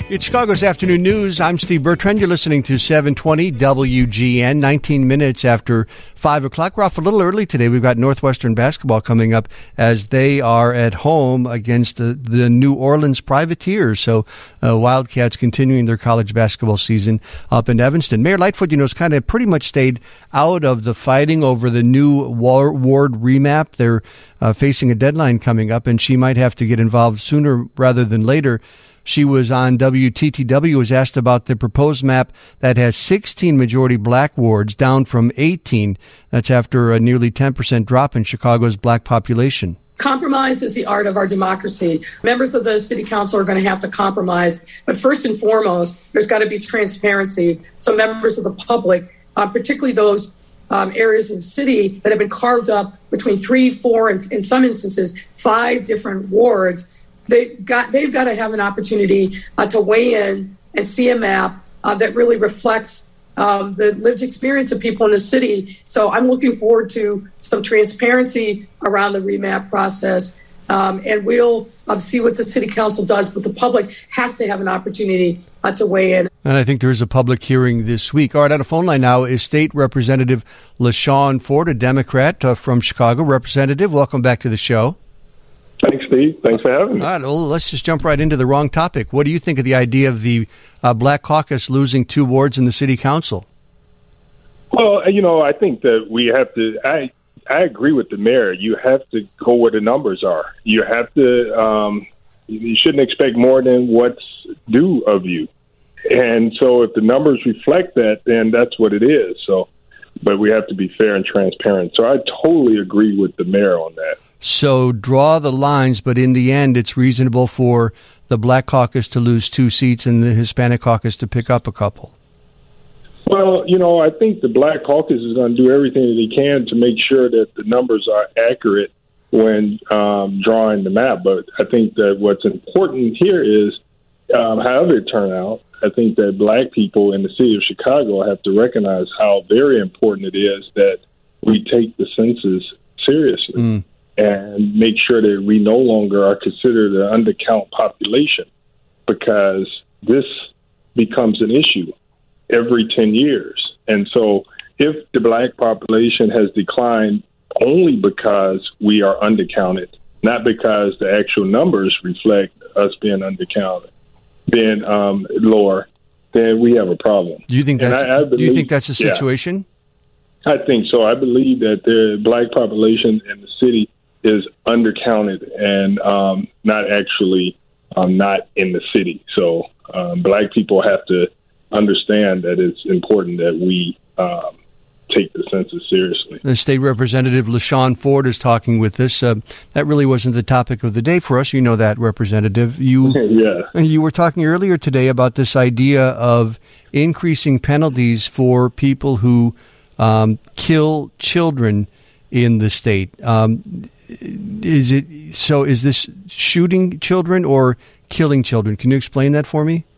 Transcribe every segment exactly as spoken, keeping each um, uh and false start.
It's Chicago's Afternoon News. I'm Steve Bertrand. You're listening to seven twenty W G N, nineteen minutes after five o'clock. We're off a little early today. We've got Northwestern basketball coming up as they are at home against the, the New Orleans Privateers. So uh, Wildcats continuing their college basketball season up in Evanston. Mayor Lightfoot, you know, has kind of pretty much stayed out of the fighting over the new war- ward remap. They're uh, facing a deadline coming up, and she might have to get involved sooner rather than later. She was on W T T W, was asked about the proposed map that has sixteen majority black wards, down from eighteen. That's after a nearly ten percent drop in Chicago's black population. Compromise is the art of our democracy. Members of the city council are going to have to compromise. But first and foremost, there's got to be transparency. So members of the public, uh, particularly those um, areas in the city that have been carved up between three, four, and in some instances, five different wards, They've got, they've got to have an opportunity uh, to weigh in and see a map uh, that really reflects um, the lived experience of people in the city. So I'm looking forward to some transparency around the remap process. Um, and we'll uh, see what the city council does, but the public has to have an opportunity uh, to weigh in. And I think there is a public hearing this week. All right, on the phone line now is State Representative LaShawn Ford, a Democrat uh, from Chicago. Representative, welcome back to the show. Thanks, Steve. Thanks for having me. All right, well, let's just jump right into the wrong topic. What do you think of the idea of the uh, Black Caucus losing two wards in the city council? Well, you know, I think that we have to, I, I agree with the mayor. You have to go where the numbers are. You have to, um, you shouldn't expect more than what's due of you. And so if the numbers reflect that, then that's what it is. So, but we have to be fair and transparent. So I totally agree with the mayor on that. So draw the lines, but in the end, it's reasonable for the Black Caucus to lose two seats and the Hispanic Caucus to pick up a couple. Well, you know, I think the Black Caucus is going to do everything that they can to make sure that the numbers are accurate when um, drawing the map. But I think that what's important here is, um, however it turns out, I think that black people in the city of Chicago have to recognize how very important it is that we take the census seriously. Mm. And make sure that we no longer are considered an undercount population, because this becomes an issue every ten years. And so if the black population has declined only because we are undercounted, not because the actual numbers reflect us being undercounted, being um, lower, then we have a problem. Do you think that's, I, I believe, do you think that's a situation? Yeah, I think so. I believe that the black population in the city is undercounted and um, not actually um, not in the city. So um, black people have to understand that it's important that we um, take the census seriously. The State Representative LaShawn Ford is talking with us. Uh, that really wasn't the topic of the day for us. You know that, Representative. You, yeah. You were talking earlier today about this idea of increasing penalties for people who um, kill children in the state. Um, Is it so? Is this shooting children or killing children? Can you explain that for me?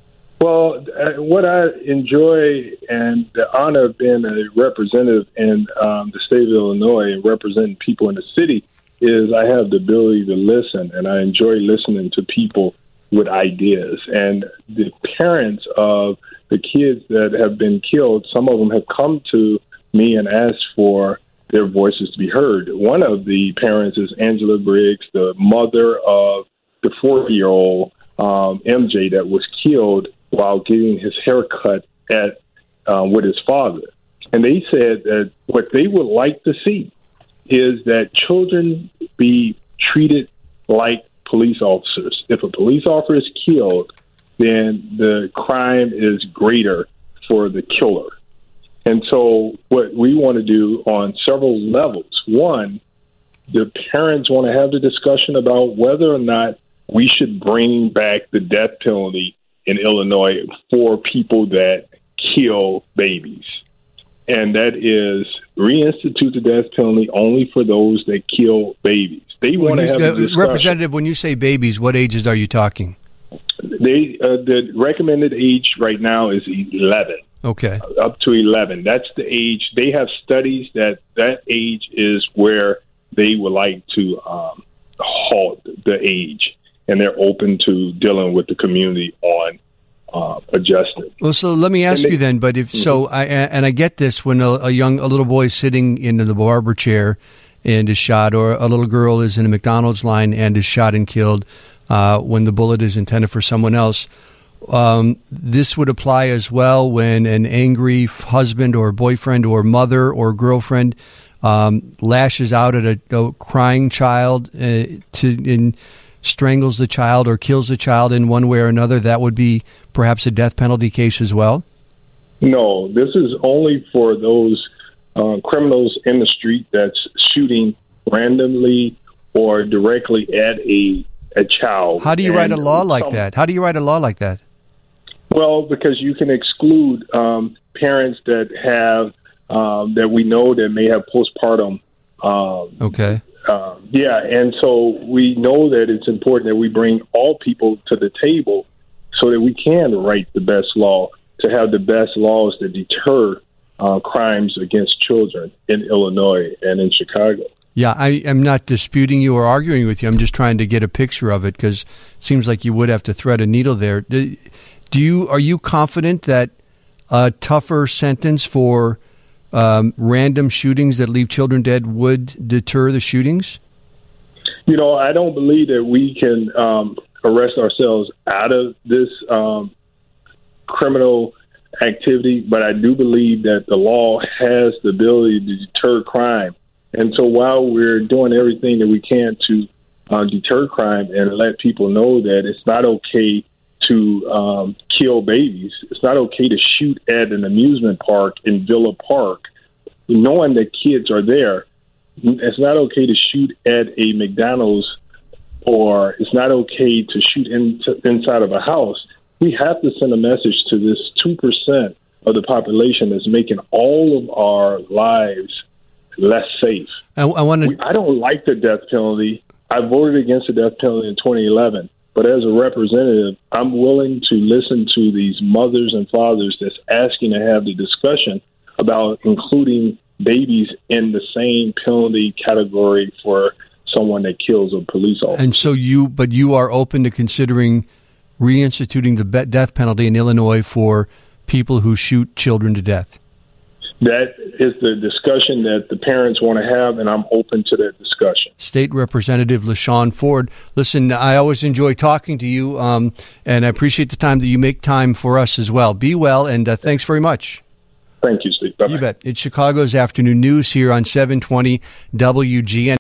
Well, uh, what I enjoy and the honor of being a representative in um, the state of Illinois and representing people in the city is I have the ability to listen, and I enjoy listening to people with ideas. And the parents of the kids that have been killed, some of them have come to me and asked for their voices to be heard. One of the parents is Angela Briggs, the mother of the four-year-old um, M J that was killed while getting his hair cut at um, with his father. And they said that what they would like to see is that children be treated like police officers. If a police officer is killed, then the crime is greater for the killer. And so what we want to do on several levels, one, the parents want to have the discussion about whether or not we should bring back the death penalty in Illinois for people that kill babies. And that is reinstitute the death penalty only for those that kill babies. They want to have the, a discussion. Representative, when you say babies, what ages are you talking? They uh, the recommended age right now is eleven. Okay. Uh, up to eleven. That's the age. They have studies that that age is where they would like to um, halt the age, and they're open to dealing with the community on uh, adjusted. Well, so let me ask they, you then. But if mm-hmm. so, I and I get this when a, a young a little boy is sitting in the barber chair and is shot, or a little girl is in a McDonald's line and is shot and killed uh, when the bullet is intended for someone else. Um, this would apply as well when an angry husband or boyfriend or mother or girlfriend um, lashes out at a, a crying child uh, to and strangles the child or kills the child in one way or another. That would be perhaps a death penalty case as well? No, this is only for those uh, criminals in the street that's shooting randomly or directly at a a child. How do you and write a law like some, that? How do you write a law like that? Well, because you can exclude um, parents that have um, that we know that may have postpartum. Um, okay. Uh, yeah, and so we know that it's important that we bring all people to the table so that we can write the best law, to have the best laws that deter uh, crimes against children in Illinois and in Chicago. Yeah, I am not disputing you or arguing with you. I'm just trying to get a picture of it because it seems like you would have to thread a needle there. Do, do you are you confident that a tougher sentence for um, random shootings that leave children dead would deter the shootings? You know, I don't believe that we can um, arrest ourselves out of this um, criminal activity, but I do believe that the law has the ability to deter crime. And so while we're doing everything that we can to uh, deter crime and let people know that it's not okay to um, kill babies, it's not okay to shoot at an amusement park in Villa Park, knowing that kids are there, it's not okay to shoot at a McDonald's, or it's not okay to shoot in, to, inside of a house. We have to send a message to this two percent of the population that's making all of our lives less safe. I, I want to. I don't like the death penalty. I voted against the death penalty in twenty eleven. But as a representative, I'm willing to listen to these mothers and fathers that's asking to have the discussion about including babies in the same penalty category for someone that kills a police officer. And so you, but you are open to considering reinstituting the death penalty in Illinois for people who shoot children to death? That is the discussion that the parents want to have, and I'm open to that discussion. State Representative LaShawn Ford. Listen, I always enjoy talking to you, um, and I appreciate the time that you make time for us as well. Be well, and uh, thanks very much. Thank you, Steve. Bye-bye. You bet. It's Chicago's Afternoon News here on seven twenty W G N.